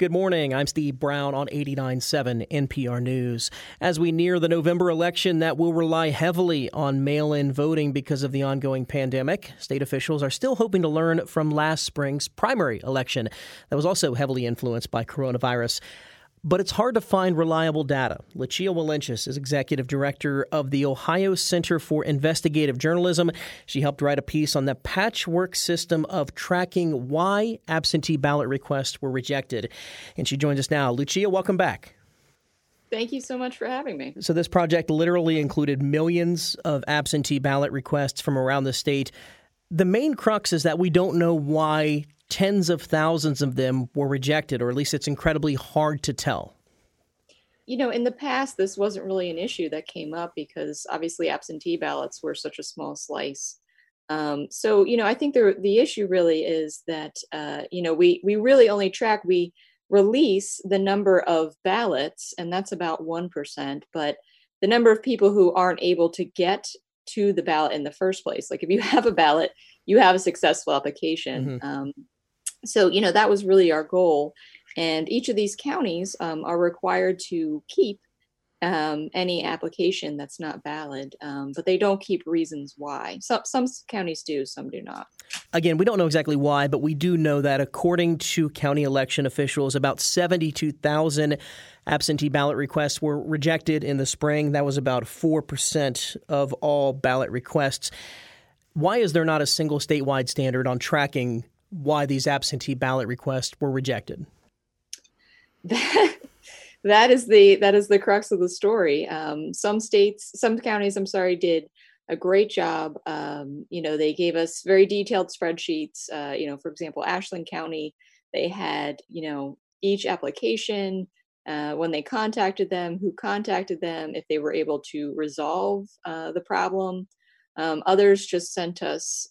Good morning. I'm Steve Brown on 89.7 NPR News. As we near the November election that will rely heavily on mail-in voting because of the ongoing pandemic, state officials are still hoping to learn from last spring's primary election that was also heavily influenced by coronavirus. But it's hard to find reliable data. Lucia Wilentjes is executive director of the Ohio Center for Investigative Journalism. She helped write a piece on the patchwork system of tracking why absentee ballot requests were rejected. And she joins us now. Lucia, welcome back. Thank you so much for having me. So this project literally included millions of absentee ballot requests from around the state. The main crux is that we don't know why tens of thousands of them were rejected, or at least it's incredibly hard to tell. You know, in the past, this wasn't really an issue that came up because obviously absentee ballots were such a small slice. I think the issue really is that, we really only we release the number of ballots, and that's about 1%, but the number of people who aren't able to get to the ballot in the first place. Like if you have a ballot, you have a successful application. Mm-hmm. That was really our goal. And each of these counties are required to keep any application that's not valid, but they don't keep reasons why. Some counties do, some do not. Again, we don't know exactly why, but we do know that according to county election officials, about 72,000 absentee ballot requests were rejected in the spring. That was about 4% of all ballot requests. Why is there not a single statewide standard on tracking why these absentee ballot requests were rejected? That is the crux of the story. Some counties, did a great job. They gave us very detailed spreadsheets. For example, Ashland County, they had, each application, when they contacted them, who contacted them, if they were able to resolve the problem. Others just sent us,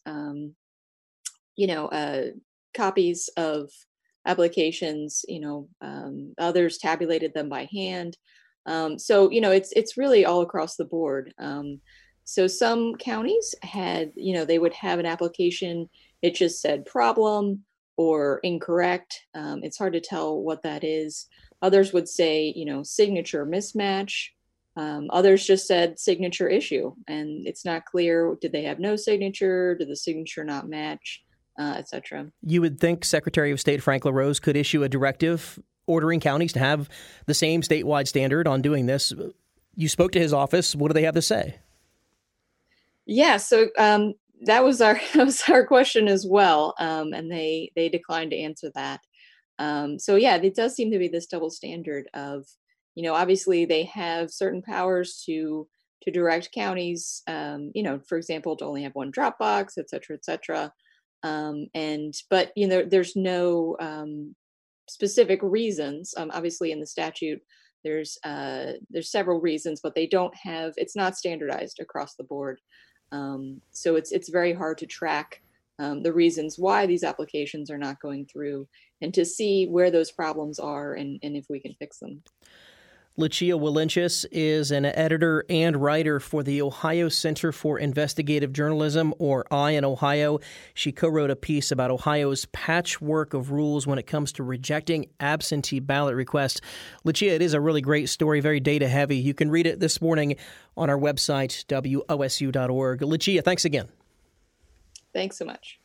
copies of applications, others tabulated them by hand. It's really all across the board. So some counties had, they would have an application, it just said problem or incorrect. It's hard to tell what that is. Others would say, signature mismatch. Others just said signature issue, and it's not clear. Did they have no signature? Did the signature not match? Etc. You would think Secretary of State Frank LaRose could issue a directive ordering counties to have the same statewide standard on doing this. You spoke to his office. What do they have to say? Yeah, so that was our question as well, and they declined to answer that. It does seem to be this double standard of, obviously they have certain powers to direct counties, for example, to only have one drop box, et cetera, et cetera. But there's no specific reasons. Obviously in the statute, there's several reasons, but it's not standardized across the board. So it's very hard to track the reasons why these applications are not going through and to see where those problems are and if we can fix them. Lucia Wilentjes is an editor and writer for the Ohio Center for Investigative Journalism, or I in Ohio. She co-wrote a piece about Ohio's patchwork of rules when it comes to rejecting absentee ballot requests. Lucia, it is a really great story, very data heavy. You can read it this morning on our website, WOSU.org. Lucia, thanks again. Thanks so much.